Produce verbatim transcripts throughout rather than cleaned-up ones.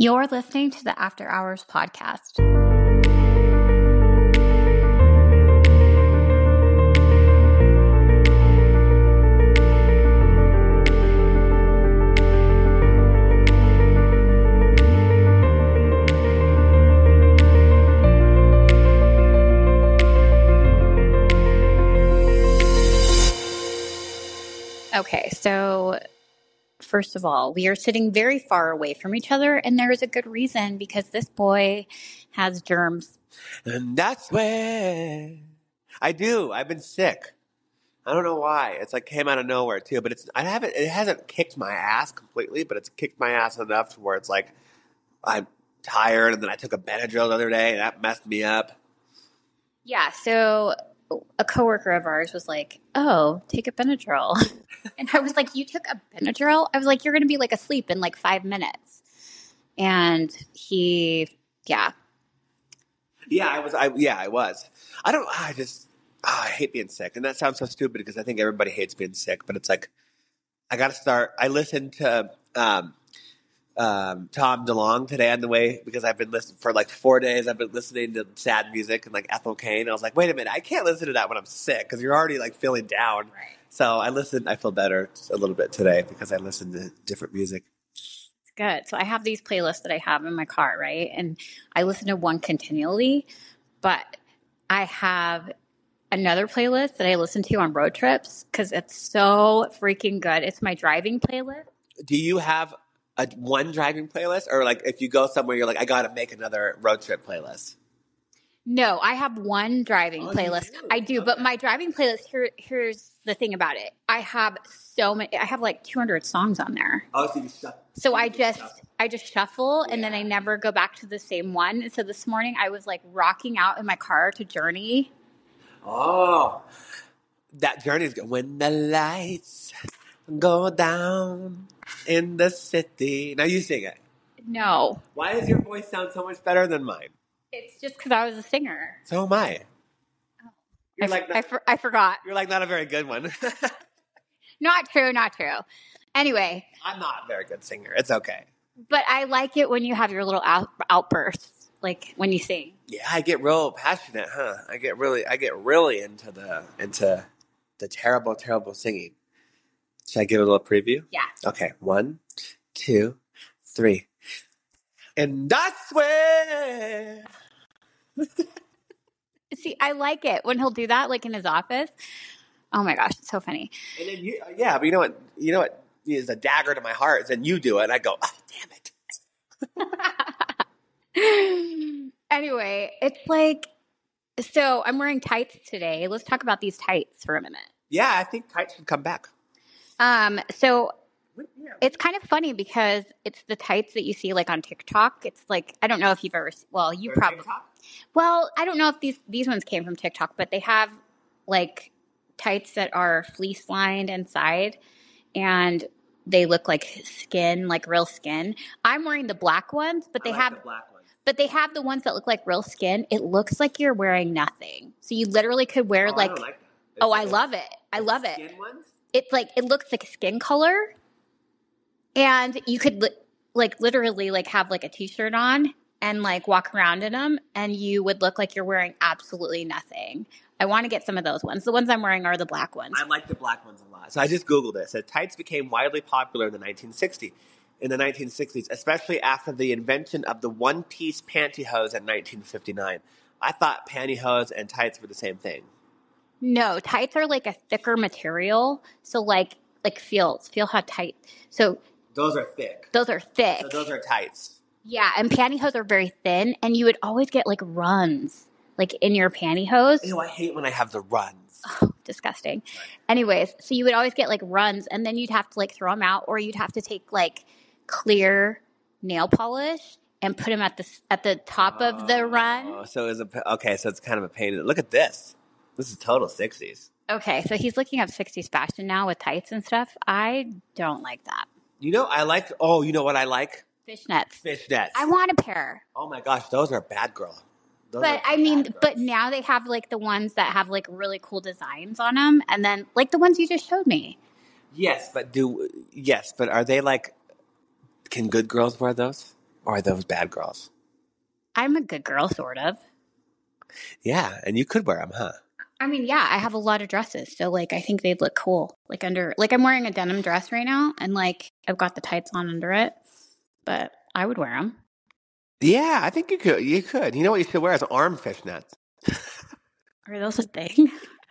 You're listening to the After Hours podcast. Okay, so first of all, we are sitting very far away from each other, and there is a good reason because this boy has germs. And that's where I do. I've been sick. I don't know why. It's like came out of nowhere too, but it's I haven't it hasn't kicked my ass completely, but it's kicked my ass enough to where it's like I'm tired, and then I took a Benadryl the other day and that messed me up. Yeah, so a coworker of ours was like, "Oh, take a Benadryl." And I was like, "You took a Benadryl?" I was like, "You're going to be like asleep in like five minutes." And he, yeah. Yeah, I was I yeah, I was. I don't I just oh, I hate being sick. And that sounds so stupid because I think everybody hates being sick, but it's like I got to start I listened to um Um, Tom DeLonge today on the way because I've been listening for like four days. I've been listening to sad music and like Ethel Cain. I was like, wait a minute, I can't listen to that when I'm sick because you're already like feeling down. Right. So I listened. I feel better a little bit today because I listened to different music. It's good. So I have these playlists that I have in my car, right? And I listen to one continually, but I have another playlist that I listen to on road trips because it's so freaking good. It's my driving playlist. Do you have a one driving playlist, or like if you go somewhere, you're like, I got to make another road trip playlist? No, I have one driving Oh, playlist. you do? I do, Okay. but my driving playlist, here, here's the thing about it. I have so many, I have like two hundred songs on there. Oh, so you shuffle. So I just, I just shuffle and then I Yeah. never go back to the same one. So this morning I was like rocking out in my car to Journey. Oh, that Journey is good. When the lights go down in the city. Now you sing it. No, Why does your voice sound so much better than mine? it's just because I was a singer. So am I. You're I, like f- not, I, for- I forgot. you're like not a very good one. Not true, not true. Anyway, I'm not a very good singer. It's okay. but I like it when you have your little out- outbursts, like when you sing. Yeah, I get real passionate, huh? I get really, I get really into the into the terrible, terrible singing. Should I give it a little preview? Yeah. Okay, one, two, three, and I swear. See, I like it when he'll do that, like in his office. Oh my gosh, it's so funny. And then you, yeah, but you know what? You know what is a dagger to my heart is then you do it, and I go, oh, damn it. Anyway, it's like, so I'm wearing tights today. Let's talk about these tights for a minute. Yeah, I think tights should come back. Um, so Yeah. it's kind of funny because it's the tights that you see like on TikTok. It's like, I don't know if you've ever, well, you Or probably, TikTok? well, I don't know if these, these ones came from TikTok, but they have like tights that are fleece lined inside and they look like skin, like real skin. I'm wearing the black ones, but they I like have, the black ones. but they have the ones that look like real skin. It looks like you're wearing nothing. So you literally could wear Oh, I like, don't like that. oh, I It's- love it. I it's love it. Skin ones? It's like, it looks like skin color. And you could li- like literally like have like a t-shirt on and like walk around in them and you would look like you're wearing absolutely nothing. I want to get some of those ones. The ones I'm wearing are the black ones. I like the black ones a lot. So I just Googled it. It said tights became widely popular in the nineteen sixties. In the nineteen sixties, especially after the invention of the one-piece pantyhose in nineteen fifty-nine. I thought pantyhose and tights were the same thing. No, tights are like a thicker material. So like, like feel, feel how tight. So Those are thick. those are thick. So those are tights. Yeah. And pantyhose are very thin and you would always get like runs like in your pantyhose. Ew, I hate when I have the runs. Oh, disgusting. Anyways, so you would always get like runs and then you'd have to like throw them out or you'd have to take like clear nail polish and put them at the at the top of the run. Oh, so it's a okay. So it's kind of a pain. Look at this. This is total sixties. Okay, so he's looking up sixties fashion now with tights and stuff. I don't like that. You know, I like. Oh, you know what I like? Fishnets. Fishnets. I want a pair. Oh my gosh, those are bad girl. Those But are I mean, bad but girls. now they have like the ones that have like really cool designs on them, and then like the ones you just showed me. Yes, but do yes, but are they like? Can good girls wear those? Or are those bad girls? I'm a good girl, sort of. Yeah, and you could wear them, huh? I mean, yeah, I have a lot of dresses, so like I think they'd look cool. Like under, like I'm wearing a denim dress right now, and like I've got the tights on under it, but I would wear them. Yeah, I think you could. You could. You know what you should wear is arm fishnets. Are those a thing?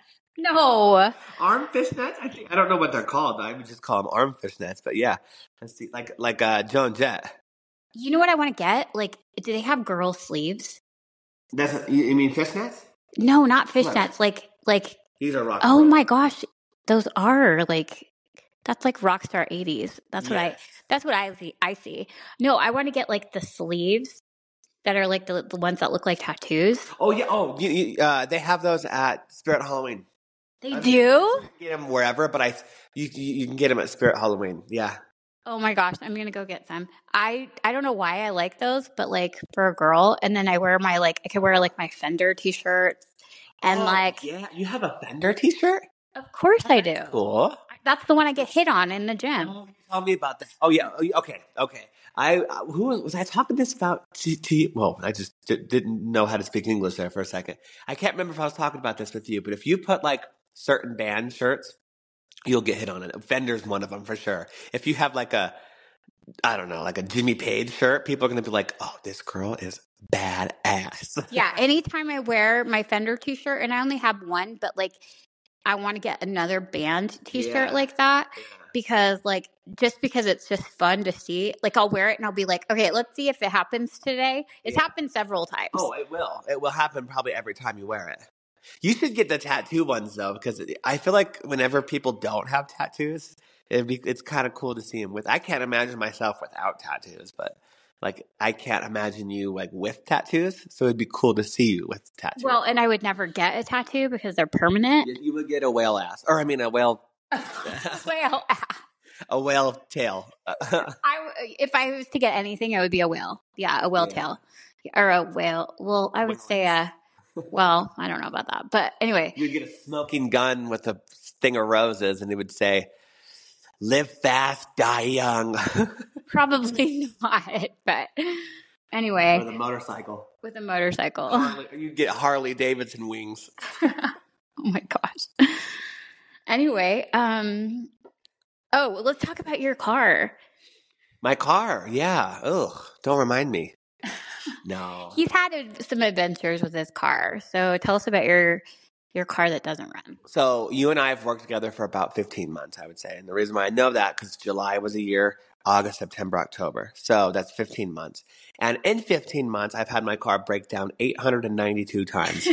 No. Arm fishnets? I think I don't know what they're called. I would just call them arm fishnets. But yeah, let's see, like like uh, Joan Jett. You know what I want to get? Like, do they have girl sleeves? That's you, you mean fishnets? No, not fishnets. Like, like. These are rock. Oh roll. My gosh, those are like. That's like Rockstar eighties. That's what yes. I. That's what I see. I see. No, I want to get like the sleeves that are like the the ones that look like tattoos. Oh yeah. Oh, you, you, uh, they have those at Spirit Halloween. They I do. You can get them wherever, but I you you can get them at Spirit Halloween. Yeah. Oh my gosh, I'm gonna go get some. I I don't know why I like those, but like for a girl, and then I wear my like I could wear like my Fender t-shirts and oh, like yeah, you have a Fender t-shirt? Of course I do. Cool. That's the one I get hit on in the gym. Oh, tell me about that. Oh yeah. Okay. Okay. I uh, who was I talking this about to, to you? Well, I just d- didn't know how to speak English there for a second. I can't remember if I was talking about this with you, but if you put like certain band shirts, you'll get hit on it. Fender's one of them for sure. If you have like a, I don't know, like a Jimmy Page shirt, people are going to be like, oh, this girl is badass. Yeah. Anytime I wear my Fender t-shirt, and I only have one, but like I want to get another band t-shirt Yeah. like that Yeah. because like, just because it's just fun to see, like I'll wear it and I'll be like, okay, let's see if it happens today. It's Yeah. happened several times. Oh, it will. It will happen probably every time you wear it. You should get the tattoo ones though, because I feel like whenever people don't have tattoos, it'd be, it's kind of cool to see them with. I can't imagine myself without tattoos, but like I can't imagine you like with tattoos. So it'd be cool to see you with tattoos. Well, and I would never get a tattoo because they're permanent. You, you would get a whale ass, or I mean a whale, Whale ass. a whale tail. I, if I was to get anything, it would be a whale. Yeah, a whale Yeah. tail. Or a whale. Well, I would Whale say a, well, I don't know about that. But anyway. You'd get a smoking gun with a thing of roses, and it would say, live fast, die young. Probably not. But anyway. Or the motorcycle. With a motorcycle. Harley, you get Harley Davidson wings. Oh my gosh. Anyway, um, oh, well, let's talk about your car. My car, yeah. Ugh, don't remind me. No. He's had a, some adventures with his car. So tell us about your your car that doesn't run. So you and I have worked together for about fifteen months, I would say. And the reason why I know that, because July was a year, August, September, October. So that's fifteen months. And in fifteen months, I've had my car break down eight hundred ninety-two times.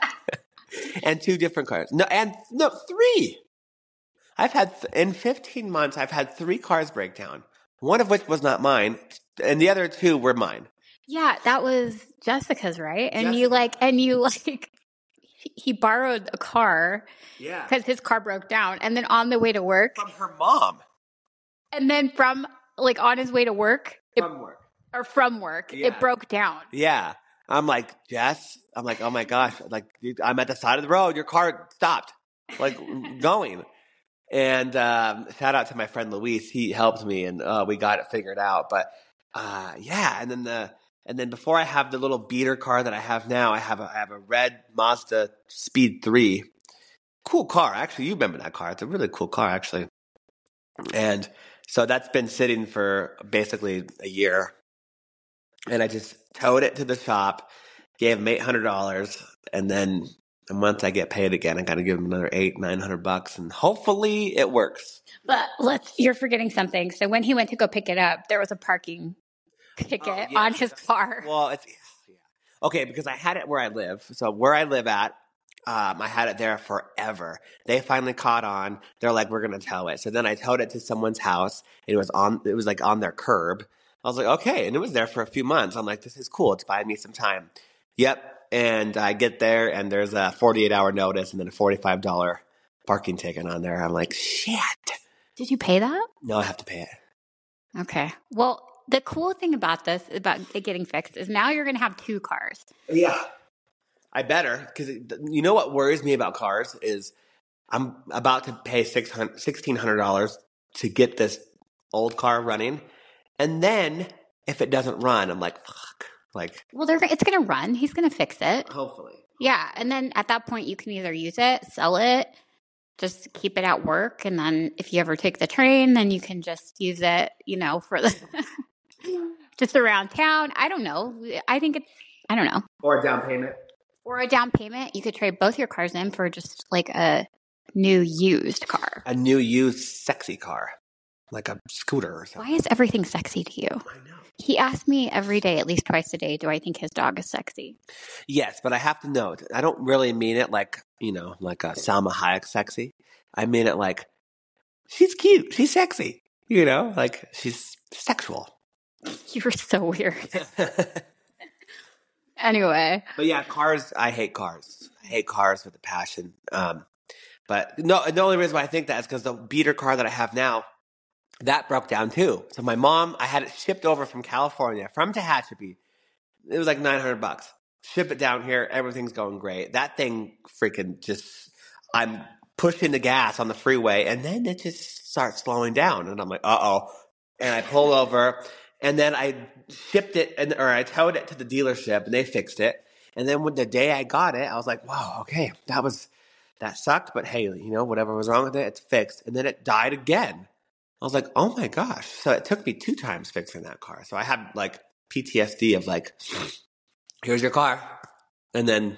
And two different cars. No, and no, three. I've had, th- in fifteen months, I've had three cars break down. One of which was not mine, and the other two were mine. Yeah, that was Jessica's, right? And Jessica. you like, and you like, he borrowed a car. Yeah. Because his car broke down. And then on the way to work. From her mom. And then from, like, on his way to work. From it, work. Or from work. Yeah. It broke down. Yeah. I'm like, Jess, I'm like, oh my gosh, like, dude, I'm at the side of the road. Your car stopped, like, going. And um, shout out to my friend Luis. He helped me, and uh, we got it figured out. But uh, yeah, and then the and then before I have the little beater car that I have now, I have a, I have a red Mazda Speed three. Cool car, actually. You remember that car? It's a really cool car, actually. And so that's been sitting for basically a year. And I just towed it to the shop, gave him eight hundred dollars, and then once I get paid again, I got to give him another eight, nine hundred bucks, and hopefully it works. But let's, you're forgetting something. So when he went to go pick it up, there was a parking ticket Oh, yeah. on his car. Well, it's yeah. Okay, because I had it where I live. So where I live at, um, I had it there forever. They finally caught on. They're like, we're gonna tow it. So then I towed it to someone's house. It was on. It was like on their curb. I was like, okay, and it was there for a few months. I'm like, this is cool. It's buying me some time. Yep. And I get there, and there's a forty-eight hour notice, and then a forty-five dollars parking ticket on there. I'm like, shit. Did you pay that? No, I have to pay it. Okay. Well, the cool thing about this, about it getting fixed, is now you're going to have two cars. Yeah. I better, because you know what worries me about cars is I'm about to pay sixteen hundred dollars to get this old car running. And then if it doesn't run, I'm like, fuck. Like, well, they're it's gonna run. He's gonna fix it. hopefully. Yeah, and then at that point, you can either use it, sell it, just keep it at work, and then if you ever take the train, then you can just use it, you know, for the just around town. I don't know. I think it's I don't know. Or a down payment. Or a down payment. You could trade both your cars in for just like a new used car. A new used sexy car, like a scooter or something. Why is everything sexy to you? I know. He asks me every day, at least twice a day, do I think his dog is sexy? Yes, but I have to note, I don't really mean it like, you know, like a Salma Hayek sexy. I mean it like, she's cute, she's sexy, you know, like she's sexual. You're so weird. Anyway. But yeah, cars, I hate cars. I hate cars with a passion. Um, but no, the only reason why I think that is because the beater car that I have now, that broke down too. So my mom, I had it shipped over from California, from Tehachapi. It was like nine hundred bucks. Ship it down here. Everything's going great. That thing freaking just, I'm pushing the gas on the freeway and then it just starts slowing down. And I'm like, uh-oh. And I pull over and then I shipped it and, or I towed it to the dealership and they fixed it. And then when the day I got it, I was like, wow, okay, that was, that sucked. But hey, you know, whatever was wrong with it, it's fixed. And then it died again. I was like, oh my gosh. So it took me two times fixing that car. So I had like P T S D of like, here's your car. And then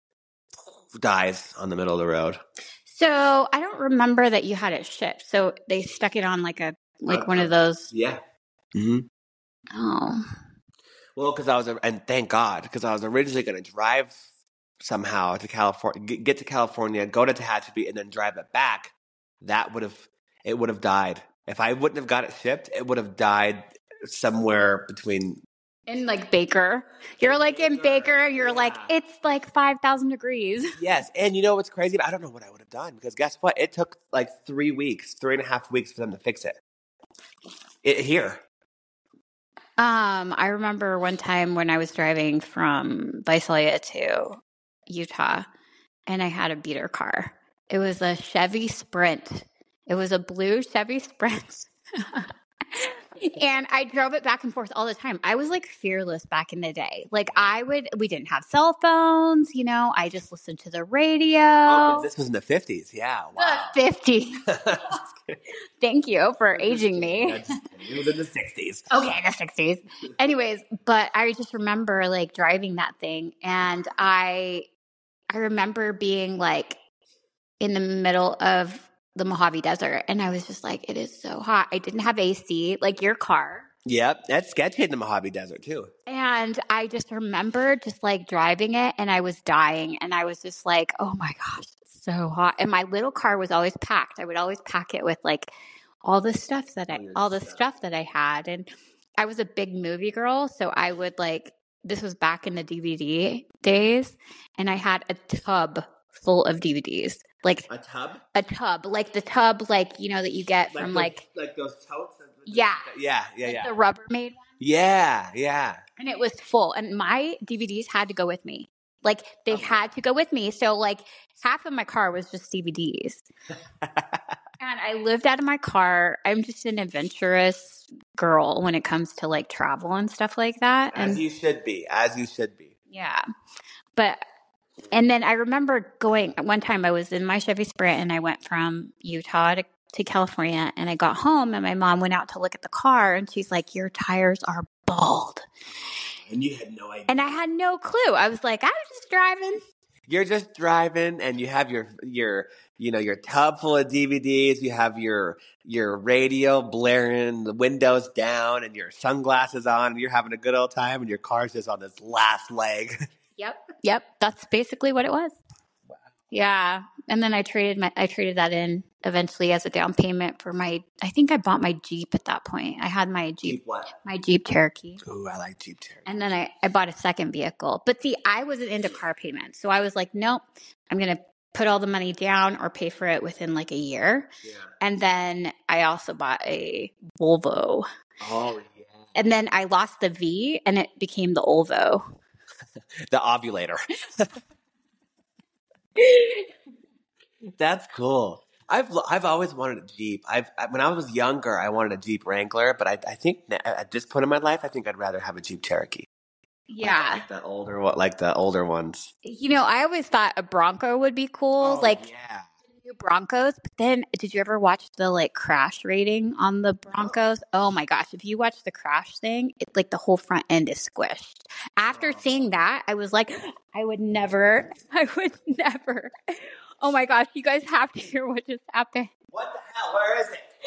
dies on the middle of the road. So I don't remember that you had it shipped. So they stuck it on like a, like uh, one of those. Yeah. Mm-hmm. Oh. Well, because I was, and thank God, because I was originally going to drive somehow to California, get to California, go to Tehachapi, and then drive it back. That would have, it would have died. If I wouldn't have got it shipped, it would have died somewhere between. In like Baker. You're like in Baker, you're yeah. like, it's like five thousand degrees. Yes. And you know what's crazy? I don't know what I would have done because guess what? It took like three weeks, three and a half weeks for them to fix it. It here. Um, I remember one time when I was driving from Visalia to Utah and I had a beater car. It was a Chevy Sprint. It was a blue Chevy Sprint. And I drove it back and forth all the time. I was like fearless back in the day. Like I would, we didn't have cell phones, you know, I just listened to the radio. Oh, this was in the fifties. Yeah. Wow. The fifties. Thank you for aging me. It was in the sixties. Okay, the sixties. Anyways, but I just remember like driving that thing. And I, I remember being like in the middle of the Mojave Desert. And I was just like, it is so hot. I didn't have A C, like your car. Yep. That's sketchy in the Mojave Desert too. And I just remember just like driving it and I was dying. And I was just like, oh my gosh, it's so hot. And my little car was always packed. I would always pack it with like all the stuff that I, all the stuff that I had. And I was a big movie girl. So I would like, this was back in the D V D days. And I had a tub full of D V Ds. Like a tub? A tub. Like the tub, like, you know, that you get like from those, like. Like those totes? Yeah. Yeah, yeah, like yeah. The Rubbermaid one. Yeah, yeah. And it was full. And my D V Ds had to go with me. Like they okay. had to go with me. So like half of my car was just D V Ds. And I lived out of my car. I'm just an adventurous girl when it comes to like travel and stuff like that. As and, you should be. As you should be. Yeah. But, and then I remember going, one time I was in my Chevy Sprint and I went from Utah to, to California and I got home and my mom went out to look at the car and she's like, your tires are bald. And you had no idea. And I had no clue. I was like, I was just driving. You're just driving and you have your, your, you know, your tub full of D V Ds. You have your, your radio blaring, the windows down and your sunglasses on and you're having a good old time and your car's just on this last leg. Yep. Yep. That's basically what it was. Wow. Yeah. And then I traded my, I traded that in eventually as a down payment for my, I think I bought my Jeep at that point. I had my Jeep, Jeep what? My Jeep Cherokee. Ooh, I like Jeep Cherokee. And then I, I bought a second vehicle. But see, I wasn't into car payments. So I was like, nope, I'm going to put all the money down or pay for it within like a year. Yeah. And then I also bought a Volvo. Oh, yeah. And then I lost the V and it became the Olvo. The ovulator. That's cool. I've I've always wanted a Jeep. I've when I was younger, I wanted a Jeep Wrangler, but I I think at this point in my life, I think I'd rather have a Jeep Cherokee. Yeah. Like the older one, like the older ones. You know, I always thought a Bronco would be cool. Oh, like yeah. new Broncos. But then did you ever watch the like crash rating on the Broncos? Oh my gosh. If you watch the crash thing, it like the whole front end is squished. After seeing that, I was like, I would never, I would never. Oh my gosh, you guys have to hear what just happened. What the hell? Where is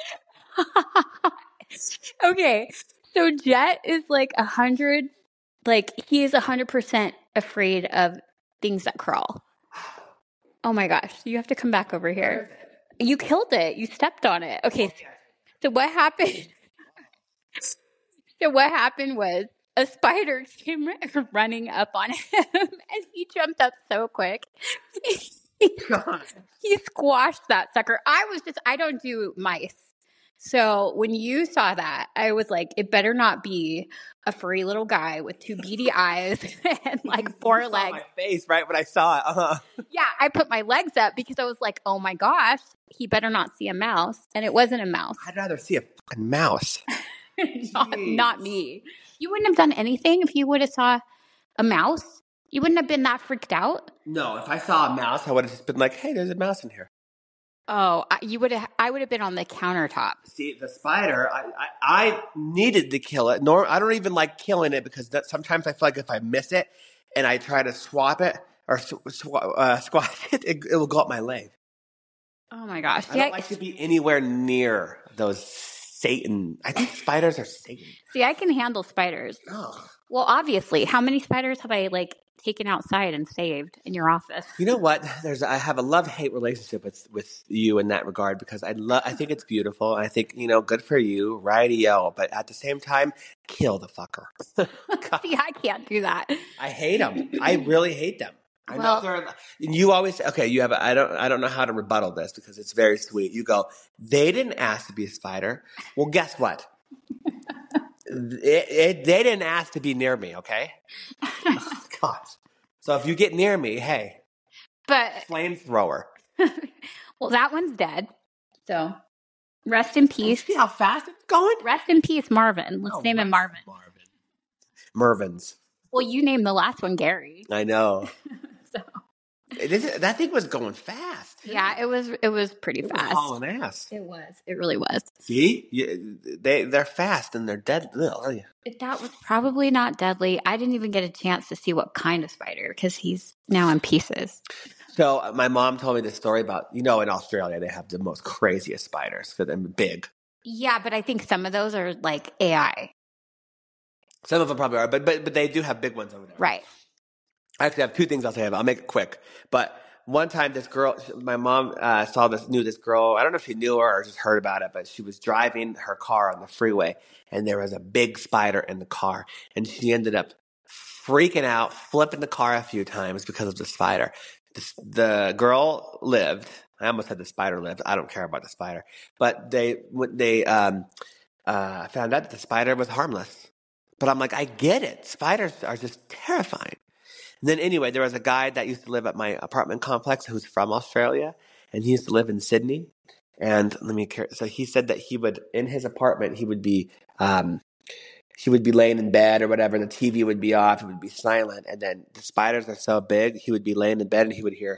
it? Okay. So Jet is like a hundred, like he is a hundred percent afraid of things that crawl. Oh my gosh, you have to come back over here. You killed it. You stepped on it. Okay. So what happened? So what happened was a spider came running up on him and he jumped up so quick. God. He squashed that sucker. I was just, I don't do mice. So when you saw that, I was like, it better not be a furry little guy with two beady eyes and like four You saw legs. my face right when I saw it. Uh-huh. Yeah, I put my legs up because I was like, oh my gosh, he better not see a mouse. And it wasn't a mouse. I'd rather see a fucking mouse. not, not me. You wouldn't have done anything if you would have saw a mouse. You wouldn't have been that freaked out. No, if I saw a mouse, I would have just been like, hey, there's a mouse in here. Oh, I- you would have. I would have been on the countertop. See, the spider, I, I, I needed to kill it. Nor I don't even like killing it because that, sometimes I feel like if I miss it and I try to swap it or sw- sw- uh, squash it, it, it will go up my leg. Oh my gosh! I don't like to be anywhere near those Satan. I think spiders are Satan. See, I can handle spiders. Ugh. Well, obviously, how many spiders have I like taken outside and saved in your office? You know what? There's I have a love hate relationship with with you in that regard because I love I think it's beautiful. I think you know good for you, rightio. But at the same time, kill the fucker. See, I can't do that. I hate them. I really hate them. I Well- know they're. And you always okay. You have. A, I don't. I don't know how to rebuttal this because it's very sweet. You go. They didn't ask to be a spider. Well, guess what? it, it, they didn't ask to be near me. Okay. Oh, gosh. So if you get near me, hey, But flamethrower. well, that one's dead. So rest in peace. See how fast it's going? Rest in peace, Marvin. Let's Oh, name him Marvin. Marvin. Mervyn's. Well, you named the last one Gary. I know. So It is, that thing was going fast. yeah, it was. It was pretty It was fast. hauling ass. It was. It really was. See, you, they they're fast and they're dead. Ugh. That was probably not deadly. I didn't even get a chance to see what kind of spider because he's now in pieces. So uh, my mom told me this story about you know in Australia they have the most craziest spiders for them big. Yeah, but I think some of those are like A I. Some of them probably are, but but but they do have big ones over there. Right. I actually have two things I'll say about. I'll make it quick. But one time, this girl, my mom uh, saw this, knew this girl. I don't know if she knew her or just heard about it, but she was driving her car on the freeway, and there was a big spider in the car, and she ended up freaking out, flipping the car a few times because of the spider. This, the girl lived. I almost said the spider lived. I don't care about the spider, but they they um, uh, found out that the spider was harmless. But I'm like, I get it. Spiders are just terrifying. And then anyway, there was a guy that used to live at my apartment complex who's from Australia, and he used to live in Sydney. And let me, so he said that he would, in his apartment, he would be, um, he would be laying in bed or whatever, and the T V would be off, it would be silent, and then the spiders are so big, he would be laying in bed and he would hear.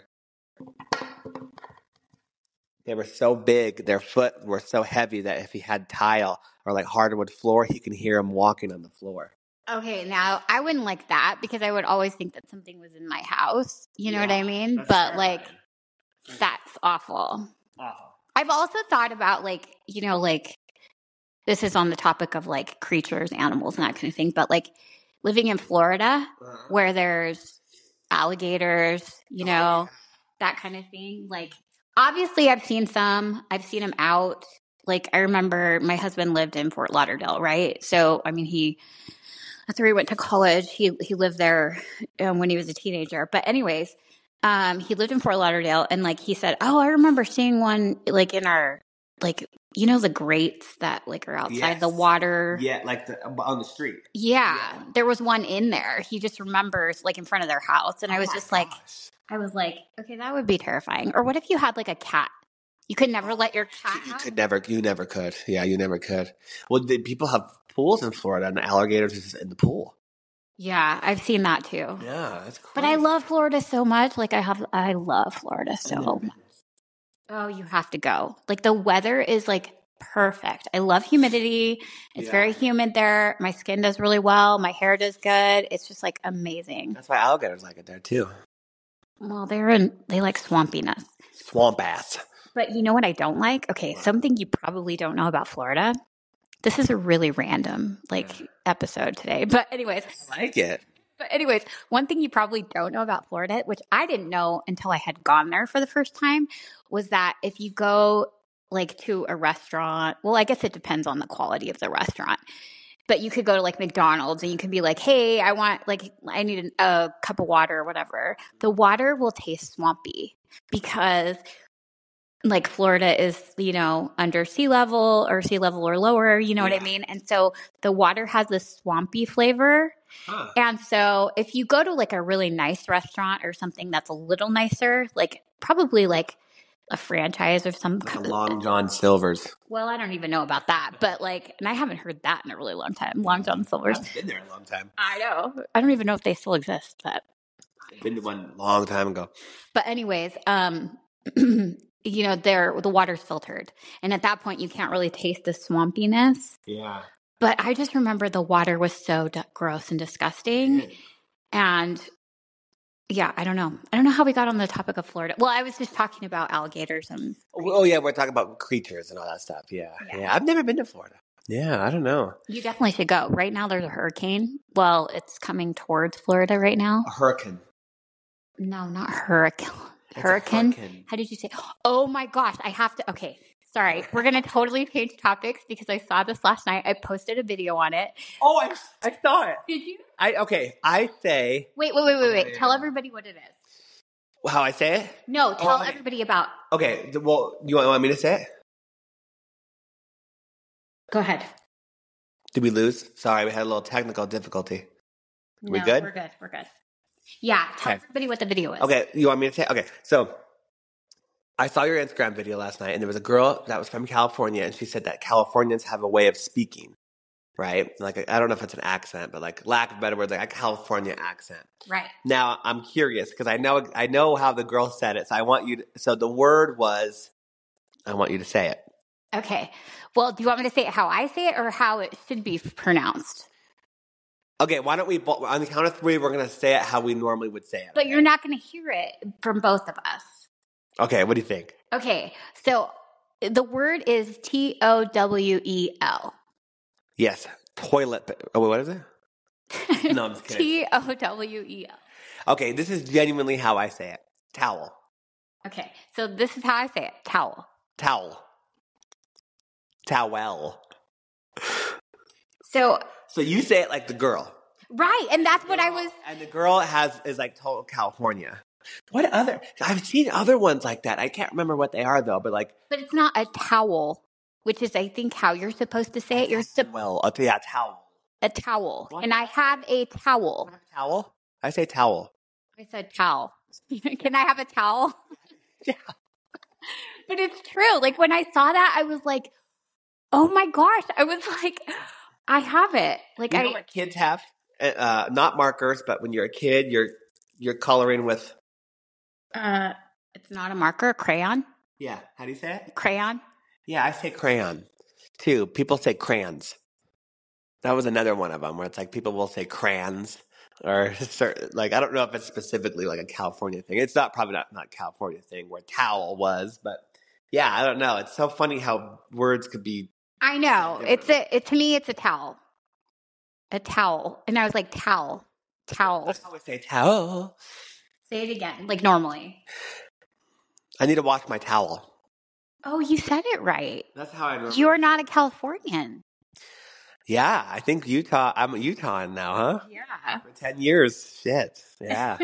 They were so big, their foot were so heavy that if he had tile or like hardwood floor, he can hear them walking on the floor. Okay, now I wouldn't like that because I would always think that something was in my house. You know Yeah, what I mean? that's But like, terrifying. that's awful. Awful. I've also thought about like, you know, like this is on the topic of like creatures, animals, and that kind of thing. But like living in Florida Uh-huh. where there's alligators, you Oh, know, yeah. that kind of thing. Like, obviously, I've seen some. I've seen them out. Like, I remember my husband lived in Fort Lauderdale, right? So, I mean, he after he went to college, he he lived there um, when he was a teenager. But anyways, um, he lived in Fort Lauderdale, and like he said, oh, I remember seeing one like in our like you know the grates that like are outside Yes. the water. Yeah, like the, on the street. Yeah, Yeah. there was one in there. He just remembers like in front of their house, and I was Oh my just like, gosh. I was like, okay, that would be terrifying. Or what if you had like a cat You could never let your cat You out? could never, you never could. Yeah, you never could. Well, the, people have pools in Florida and alligators is in the pool. Yeah, I've seen that too. Yeah, that's crazy. But I love Florida so much. Like I have, I love Florida I've so never much. been. Oh, you have to go. Like the weather is like perfect. I love humidity. It's Yeah. very humid there. My skin does really well. My hair does good. It's just like amazing. That's why alligators like it there too. Well, they're in, they like swampiness. Swamp ass. But you know what I don't like? Okay, something you probably don't know about Florida. This is a really random like Yeah. episode today. But anyways, I like it. But anyways, one thing you probably don't know about Florida, which I didn't know until I had gone there for the first time, was that if you go like to a restaurant, well, I guess it depends on the quality of the restaurant. But you could go to like McDonald's and you could be like, hey, I want like, I need a, a cup of water or whatever. The water will taste swampy because like Florida is, you know, under sea level or sea level or lower, you know Yeah. what I mean? And so the water has this swampy flavor. Huh. And so if you go to like a really nice restaurant or something that's a little nicer, like probably like a franchise or some Like a kind Long John Silver's. well, I don't even know about that, but like, and I haven't heard that in a really long time. Long John Silver's. I've been there a long time. I know. I don't even know if they still exist, but I've been to one long time ago. but anyways, um, you know, there the water's filtered, and at that point, you can't really taste the swampiness. Yeah. But I just remember the water was so d- gross and disgusting, Yeah. and yeah, I don't know. I don't know how we got on the topic of Florida. Well, I was just talking about alligators and Oh yeah, we're talking about creatures and all that stuff. Yeah. Yeah. yeah. I've never been to Florida. Yeah, I don't know. you definitely should go. Right now, there's a hurricane. Well, it's coming towards Florida right now. A hurricane. No, not hurricane. It's a Hurricane. hurricane. How did you say? Oh my gosh, I have to. Okay, sorry. We're going to totally change topics because I saw this last night. I posted a video on it. Oh, I, I saw it. Did you? I okay. I say Wait, wait, wait, wait, wait. Okay. Tell everybody what it is. how I say it. No, tell okay. everybody about. Okay. th- Well, you want, want me to say it? Go ahead. Did we lose? Sorry, we had a little technical difficulty. We No, good? We're good. We're good. Yeah, tell Okay. everybody what the video is. Okay. You want me to say? Okay. So I saw your Instagram video last night, and there was a girl that was from California, and she said that Californians have a way of speaking, right? Like I don't know if it's an accent, but like lack of better words, like a California accent. Right. Now I'm curious because I know I know how the girl said it, so I want you. To, so the word was, I want you to say it. Okay. Well, do you want me to say it how I say it or how it should be pronounced? Okay, why don't we bo- on the count of three? We're gonna say it how we normally would say it. But okay? you're not going to hear it from both of us. Okay, what do you think? Okay. So the word is T O W E L. Yes, toilet. pa- Oh, wait, what is it? No, I'm just kidding. T O W E L. Okay, this is genuinely how I say it. Towel. Okay. So this is how I say it. Towel. Towel. Towel. So, So you say it like the girl. right. And that's what I was. And the girl has is like total California. What other? I've seen other ones like that. I can't remember what they are though. But like, But it's not a towel, which is, I think, how you're supposed to say it. You're sup- well, uh, yeah, towel. a towel. What? And I have a towel. Towel. I say towel. I said towel. Can I have a towel? Yeah. But it's true. Like when I saw that, I was like, oh my gosh. I was like, I have it. Like You I know what kids have? Uh, not markers, but when you're a kid, you're you're coloring with. uh it's not a marker, a crayon. Yeah. How do you say it? Crayon. Yeah, I say crayon too. People say crayons. That was another one of them where it's like people will say crayons or certain, like I don't know if it's specifically like a California thing. It's not probably not not a California thing where towel was, but yeah, I don't know. It's so funny how words could be. I know. It's a it to me it's a towel. A towel. And I was like, towel. Towel. That's how I say towel. Say it again, like normally. I need to wash my towel. Oh, you said it right. That's how I normally. You're not a Californian. Yeah, I think Utah. I'm a Utahan now, huh? Yeah. For ten years. Shit. Yeah.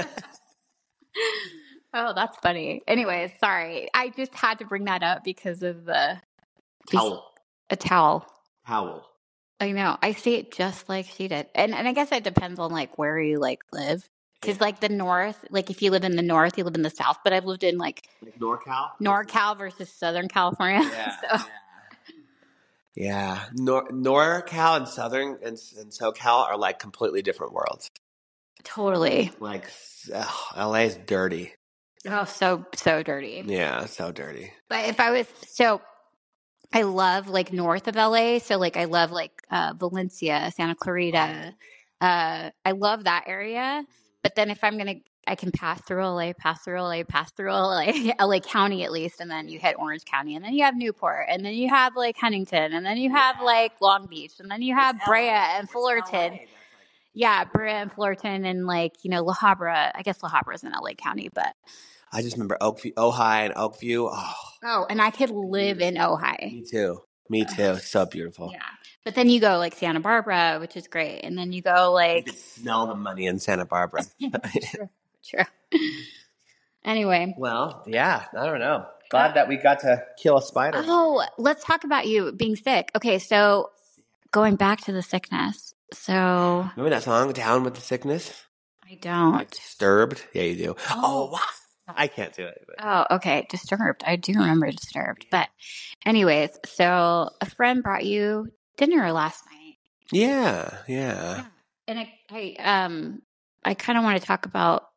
Oh, that's funny. Anyways, sorry. I just had to bring that up because of the Towel. a towel. Towel. I know. I say it just like she did. And and I guess it depends on like where you like live. Because like the north, like if you live in the north, you live in the south. But I've lived in like Like NorCal? NorCal versus Southern California. Yeah. So Yeah. Nor- NorCal and Southern and, and SoCal are like completely different worlds. totally. Like ugh, L A is dirty. Oh, so so dirty. Yeah, so dirty. But if I was so, I love like north of L A. So like I love like uh, Valencia, Santa Clarita. Uh, I love that area. But then if I'm gonna, I can pass through L A, pass through L A, pass through L A, L A County at least, and then you hit Orange County, and then you have Newport, and then you have like Huntington, and then you have like Long Beach, and then you have Brea and Fullerton. Yeah, Brea and Fullerton, and like you know La Habra. I guess La Habra is in L A County, but I just remember Oakview, Ojai and Oakview. Oh, oh, and I could live in Ojai. me too. Me too. It's so beautiful. Yeah. But then you go like Santa Barbara, which is great. And then you go like You can smell the money in Santa Barbara. True. True. Anyway. Well, yeah, I don't know. Glad that we got to kill a spider. Oh, let's talk about you being sick. Okay, so going back to the sickness. So Remember that song, Down with the Sickness? I don't. Disturbed? Yeah, you do. Oh. Oh, wow. I can't do it. But. Oh, okay. Disturbed. I do remember Disturbed. But anyways, so a friend brought you dinner last night. Yeah, yeah. Yeah. And I, I um I kind of want to talk about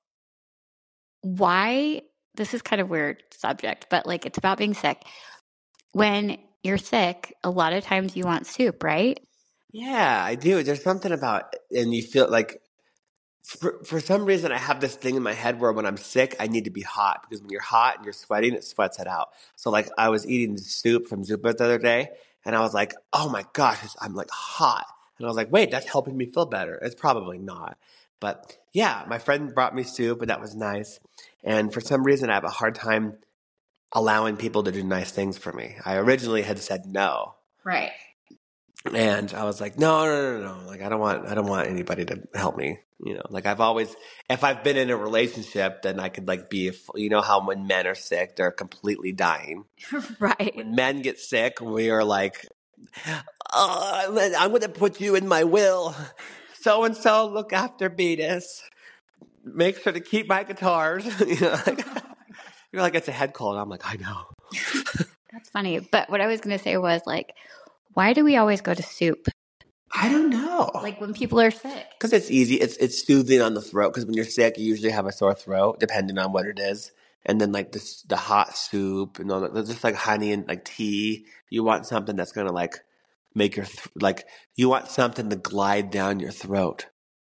why this is kind of weird subject, but like it's about being sick. When you're sick, a lot of times you want soup, right? Yeah, I do. There's something about, and you feel like, for, for some reason, I have this thing in my head where when I'm sick, I need to be hot because when you're hot and you're sweating, it sweats it out. So like I was eating soup from Zupa the other day, and I was like, oh my gosh, I'm like hot. And I was like, wait, that's helping me feel better. It's probably not. But yeah, my friend brought me soup, and that was nice. And for some reason, I have a hard time allowing people to do nice things for me. I originally had said no. Right. And I was like, no, no, no, no. Like, I don't want, I don't want anybody to help me. You know, like I've always, if I've been in a relationship, then I could like be, you know, how when men are sick, they're completely dying. Right. When men get sick, we are like, oh, I'm going to put you in my will. So and so, look after Beatus. Make sure to keep my guitars. You know, like, you're like, it's a head cold. I'm like, I know. That's funny. But what I was going to say was like, why do we always go to soup? I don't know. Like when people are sick. Because it's easy. It's it's soothing on the throat. Because when you're sick, you usually have a sore throat, depending on what it is. And then like this, the hot soup and all that, just like honey and like tea. You want something that's gonna like make your th- like you want something to glide down your throat.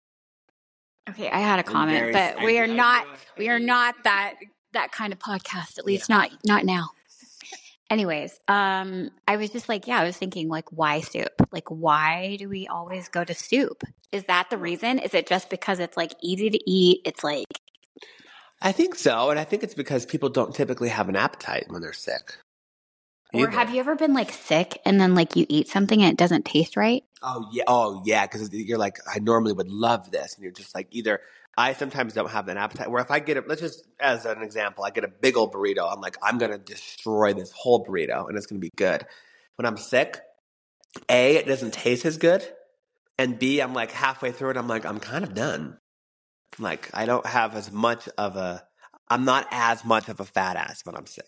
Okay, I had a comment, very- but we I- are I not. knew it. We are not that that kind of podcast. At least Yeah. not not now. Anyways, um, I was just like, yeah, I was thinking, like, why soup? Like, why do we always go to soup? Is that the reason? Is it just because it's like easy to eat? It's like, I think so, and I think it's because people don't typically have an appetite when they're sick. or Either. have you ever been like sick and then like you eat something and it doesn't taste right? Oh yeah, oh yeah, because you're like, I normally would love this, and you're just like, either I sometimes don't have an appetite. Where if I get it, let's just as an example, I get a big old burrito. I'm like, I'm gonna destroy this whole burrito, and it's gonna be good. When I'm sick, A, it doesn't taste as good, and B, I'm like halfway through it, I'm like, I'm kind of done. Like I don't have as much of a, I'm not as much of a fat ass when I'm sick.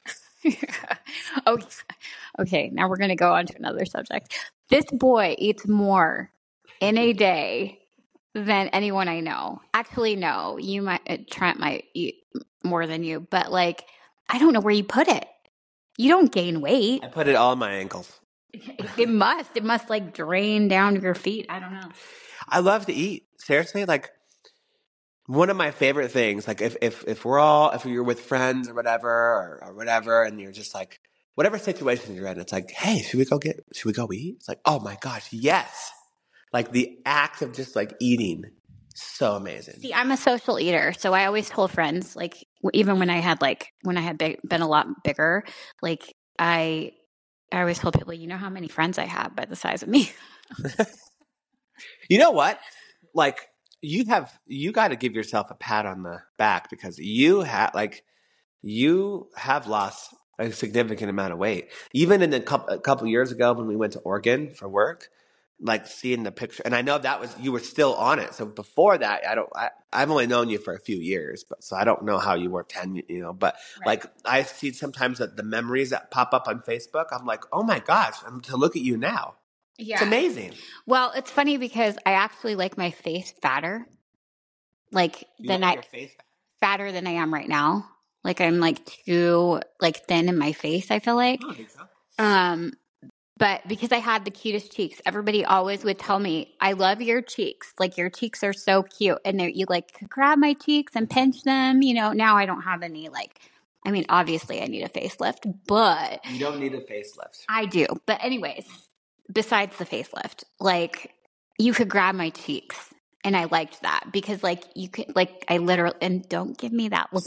okay. Okay, now we're going to go on to another subject. This boy eats more in a day than anyone I know. Actually, no, you might, uh, Trent might eat more than you, but like, I don't know where you put it. You don't gain weight. I put it all on my ankles. It must. It must like drain down to your feet. I don't know. I love to eat. Seriously, like one of my favorite things, like if if if we're all if you're with friends or whatever or, or whatever, and you're just like whatever situation you're in, it's like, hey, should we go get should we go eat? It's like, oh my gosh, yes. Like the act of just like eating, so amazing. See, I'm a social eater, so I always told friends, like w- even when I had like when I had big, been a lot bigger, like I I always told people, you know how many friends I have by the size of me. You know what? Like you have you got to give yourself a pat on the back because you have like you have lost a significant amount of weight. Even in a couple a couple years ago when we went to Oregon for work, like seeing the picture, and I know that was you were still on it. So before that, I don't. I, I've only known you for a few years, but so I don't know how you were ten. You know, but Right. like I see sometimes that the memories that pop up on Facebook, I'm like, oh my gosh, and to look at you now, Yeah. it's amazing. Well, it's funny because I actually like my face fatter, like You than like I your face back? fatter than I am right now. Like I'm like too like thin in my face. I feel like. I don't think so. Um, but because I had the cutest cheeks, everybody always would tell me, "I love your cheeks. Like your cheeks are so cute." And they you like could grab my cheeks and pinch them. You know, now I don't have any like. I mean, obviously, I need a facelift, but You don't need a facelift. I do. But anyways, besides the facelift, like you could grab my cheeks. And I liked that because like you could like I literally and don't give me that look.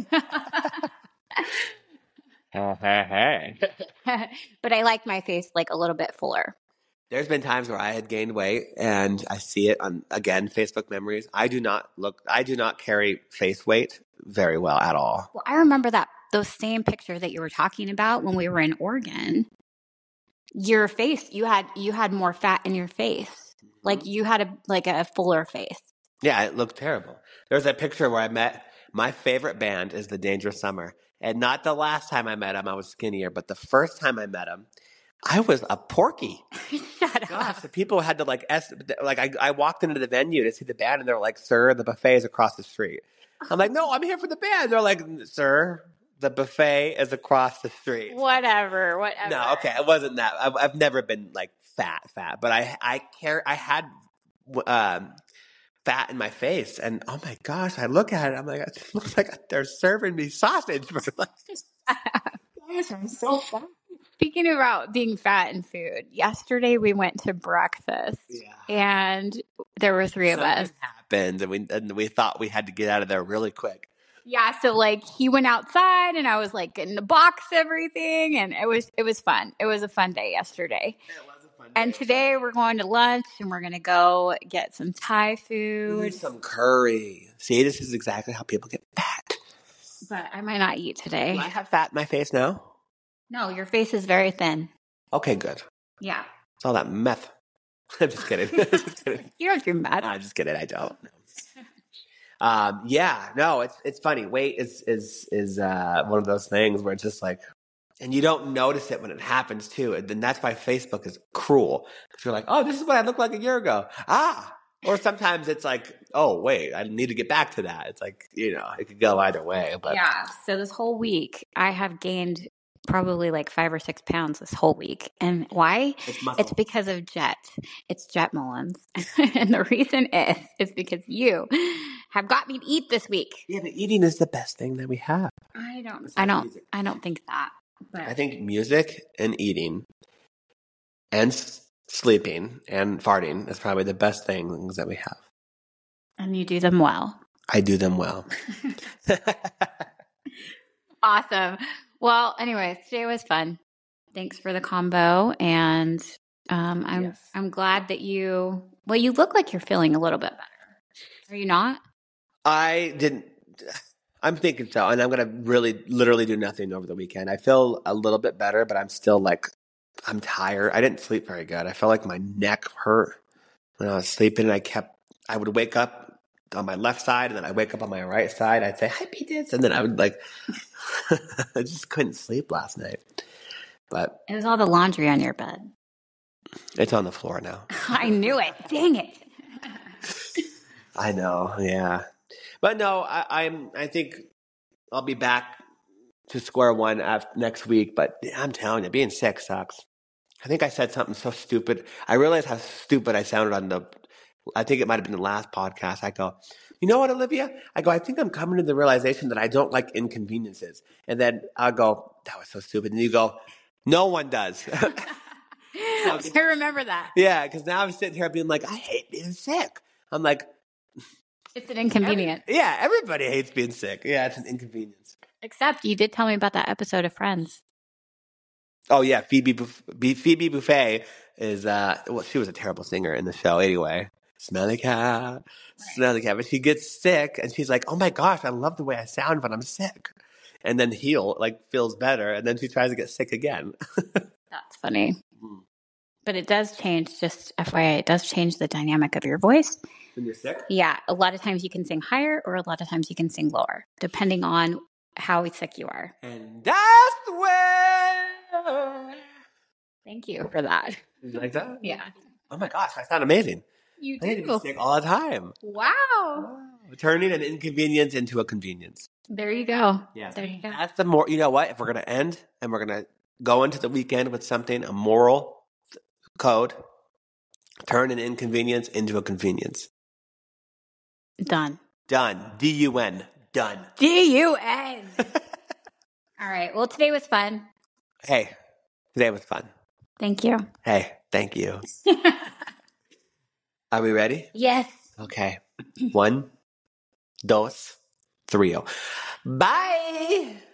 Hey, hey, hey. But I like my face like a little bit fuller. There's been times where I had gained weight, and I see it on again Facebook memories. I do not look. I do not carry face weight very well at all. Well, I remember that those same pictures that you were talking about when we were in Oregon. Your face, you had you had more fat in your face. Mm-hmm. Like you had a like a fuller face. Yeah, it looked terrible. There's a picture where I met my favorite band is the Dangerous Summer, and not the last time I met him, I was skinnier, but the first time I met him, I was a porky. Shut Gosh, up. the people had to like, es- like I, I walked into the venue to see the band, and they're like, "Sir, the buffet is across the street." I'm like, "No, I'm here for the band." They're like, "Sir, the buffet is across the street." Whatever, whatever. No, okay, it wasn't that. I've, I've never been like fat, fat, but I, I care. I had um, fat in my face, and oh my gosh, I look at it, I'm like, it looks like they're serving me sausage for like. Gosh, I'm so fat. Speaking about being fat in food, yesterday we went to breakfast, Yeah. and there were three of Something us. happened, and we and we thought we had to get out of there really quick. Yeah, so like he went outside, and I was like getting to box everything, and it was it was fun. It was a fun day yesterday. It was a fun day. And today we're going to lunch, and we're gonna go get some Thai Ooh, food. some curry. See, this is exactly how people get fat. But I might not eat today. Do I have fat in my face now? No, your face is very thin. Okay, good. Yeah. It's all that meth. I'm just kidding. just kidding. You don't do meth. I'm just kidding. I don't. Um, yeah, no, it's it's funny. Weight is is is uh, one of those things where it's just like, and you don't notice it when it happens too. And then that's why Facebook is cruel. Because you're like, oh, this is what I looked like a year ago. Ah, or sometimes it's like, oh, wait, I need to get back to that. It's like, you know, it could go either way. But yeah. So this whole week, I have gained probably like five or six pounds this whole week. And why? it's muscle. It's because of Jet. It's Jet Mullins. And the reason is, is because you have got me to eat this week. Yeah, but eating is the best thing that we have. I don't, Besides I don't, music. I don't think that. But I think music and eating and s- sleeping and farting is probably the best things that we have. And you do them well. I do them well. Awesome. Well, anyways, today was fun. Thanks for the combo, and um, I'm Yes. I'm glad that you. Well, you look like you're feeling a little bit better. Are you not? I didn't. I'm thinking so, and I'm gonna really, literally do nothing over the weekend. I feel a little bit better, but I'm still like, I'm tired. I didn't sleep very good. I felt like my neck hurt when I was sleeping, and I kept. I would wake up on my left side, and then I wake up on my right side. I'd say, "Hi, Peaches," and then I would like. I just couldn't sleep last night, but It was all the laundry on your bed. it's on the floor now. I knew it. Dang it. I know, yeah, but no, I, I'm. I think I'll be back to square one after next week. But I'm telling you, being sick sucks. I think I said something so stupid. I realized how stupid I sounded on the. I think it might have been the last podcast. I go, you know what, Olivia? I go, I think I'm coming to the realization that I don't like inconveniences. And then I go, that was so stupid. And you go, no one does. I remember that. Yeah, because now I'm sitting here being like, I hate being sick. I'm like, It's an inconvenience. every, yeah, everybody hates being sick. Yeah, it's an inconvenience. Except you did tell me about that episode of Friends. Oh yeah, Phoebe Buff- Phoebe Buffet is uh, well, she was a terrible singer in the show anyway. Smelly cat, right. Smelly cat. But she gets sick, and she's like, "Oh my gosh, I love the way I sound when I'm sick." And then heal, like feels better, and then she tries to get sick again. That's funny. But it does change, just F Y I, it does change the dynamic of your voice. When you're sick? Yeah, a lot of times you can sing higher or a lot of times you can sing lower, depending on how sick you are. And that's the way. Thank you for that. Did you like that? Yeah. Oh my gosh, I sound amazing. You I need to be do. sick all the time. Wow. Wow. Turning an inconvenience into a convenience. There you go. Yeah. There you go. That's the more, you know what? If we're going to end and we're going to go into the weekend with something, a moral code, turn an inconvenience into a convenience. Done. Done. D U N. Done. D U N. All right. Well, today was fun. Hey, today was fun. Thank you. Hey, thank you. Are we ready? Yes. Okay. One, dos, three. Bye.